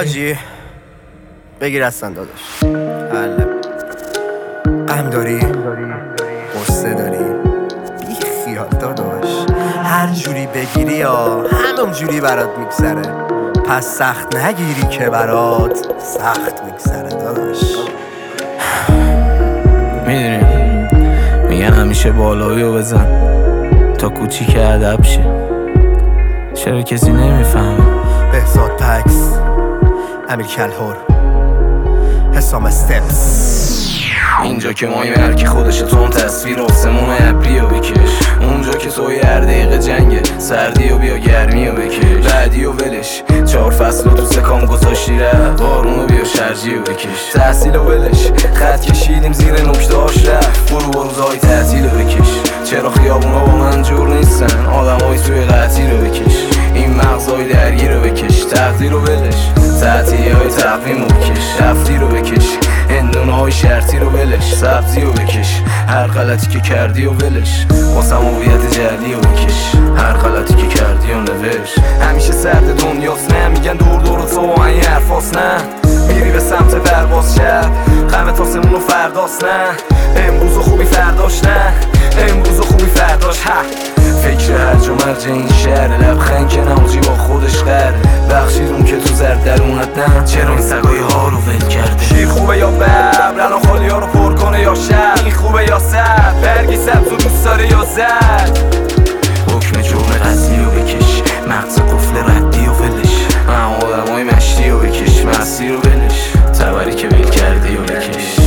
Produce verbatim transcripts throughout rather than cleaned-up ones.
حاجی بگیر هستن داداش. حله غم داری؟ قصه داری؟ بی خیال داداش، هر جوری بگیری یا همون جوری برات میگذره. پس سخت نگیری که برات سخت میگذره داداش. میدونی میگن همیشه بالایی رو بزن تا کوچیک ادب شه. چرا کسی نمیفهمه؟ بهزاد پکس، امیر کلهور، حسام استپس. اینجا که مایی هرکی خودشه، تو هم تصویر آسمون ابری رو بکش. اونجا که توی هر دقیقه جنگه، سردی و بیا گرمی رو بکش. بعدی و ولش، چهار فصل تو سکام گذاشتی رفت. بارون و بیا شرجی رو بکش. تحصیل و ولش، خط کشیدیم زیر نکته هاش رفت. برو با روزهای تعطیل رو بکش. چرا خیابونا با من جور نیستن؟ آدم های توی قطعی رو بکش. این مغزهای درگیر رو بکش. تقدیر رو ولش، تعطیلی های تقویم رو بکش. رفتی رو بکش، هندونه های شرطی رو ولش. سبزی رو بکش، هر غلطی که کردی و ولش. واسم هویت جدی رو بکش، هر غلطی که کردی و نوش. همیشه سرد دنیاست نه، میگن دور دور تو با این حرفاست نه. میری به سمت پرواز شب، غم تاسمون و فرداست نه. امروز و خوبی فرداش نه، امروز و خوبی فرداش. ها فکر هرج و مرج این شهر، لبخند که نموجی با خودش قره. بخشیدون که تو زرد درونت نه، چرا این سگای ها رو ول کرده؟ شیر خوبه یا ببر، رنا خالی ها رو پر کنه یا شب. این خوبه یا سر، برگی سبز و دوست داره یا زد. حکم جرم قصدی رو بکش، مغز قفل ردی و ولش. آدم های مشتی رو بکش، مستی رو ولش. تبری که ول کردی و بکش.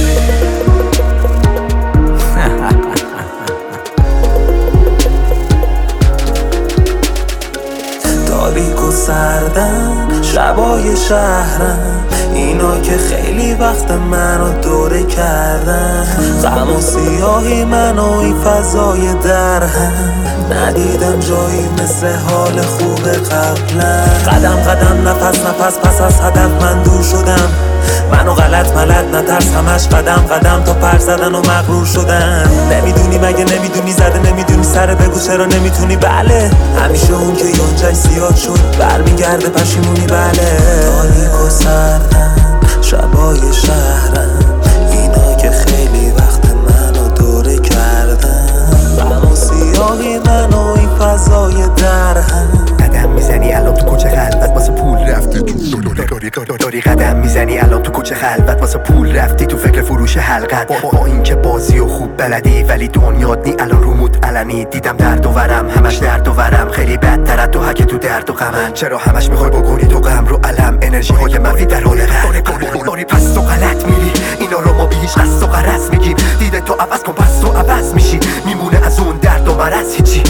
تاریک و سردن شبای شهرن، اینا که خیلی وقت منو دوره کردن. غم و سیاهی منو این فضای درهم، ندیدم جایی مثل حال خوب قبلا. قدم قدم نفس نفس پس از هدف من دور شدم. منو غلط ملت نترس، همش قدم قدم تا پر زدن و مغرور شدن. نمیدونی مگه نمیدونی، زده نمیدونی سر بگو چرا نمیتونی. بله همیشه اون که یونجش زیاد شد برمیگرده پشیمونی. بله تاریک و سردن شبای شهرن، اینا که خیلی وقت منو دوره کردن. غم و سیاهی منو این فضای درهم. قدم میزنی الان تو کوچه خلوت واسه پول رفتی تو داری. قدم میزنی الان تو کوچه خلوت واسه پول رفتی تو فکر فروش حلقت. با, با این که بازی و خوب بلدی ولی دنیات نی الان رومود علنی. دیدم درد و ورم، همش درد و ورم. خیلی بدتر تو هک تو درد و غمن. چرا همش میخوای بکنی تو غم رو علم؟ انرژی های منفی در حال غم. داری پس تو غلط میری، اینا رو ما بیش قصد و غرض میگیم. دیده تو عوض کن پس تو عوض میشی. میمونه از اون درد و مرض هیچی.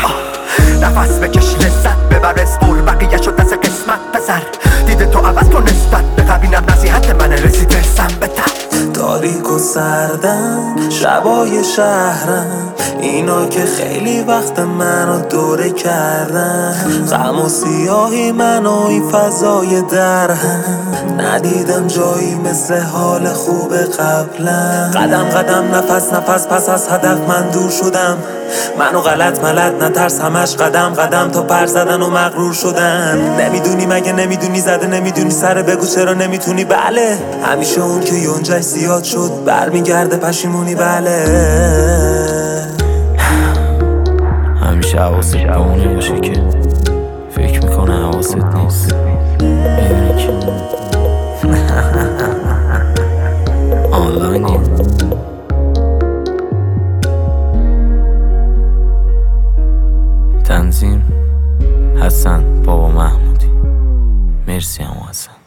نفس بکش لذت ببر، اسپول بقیه شد دست قسمت بذر. دیده تو عوض کن نسبت به قبینم، نصیحت من رسید برسم به تن. تاریک و سردن شبای شهرن، اینا که خیلی وقت منو دوره کردن. غم و سیاهی منو این فضای درهم، ندیدم جایی مثل حال خوب قبلا. قدم قدم نفس نفس پس از هدف من دور شدم. منو غلط ملت نترس، همش قدم قدم تا پر زدن و مغرور شدن. نمیدونی مگه نمیدونی، زده نمیدونی سر بگو چرا نمیتونی. بله همیشه اون که یونجش زیاد شد برمیگرده پشیمونی. بله همیشه حواست به اونه باشه که فکر میکنه حواست نیست. میدونی که آنلاینی. تنظیم حسن بابا محمودی. مرسی هم حسن.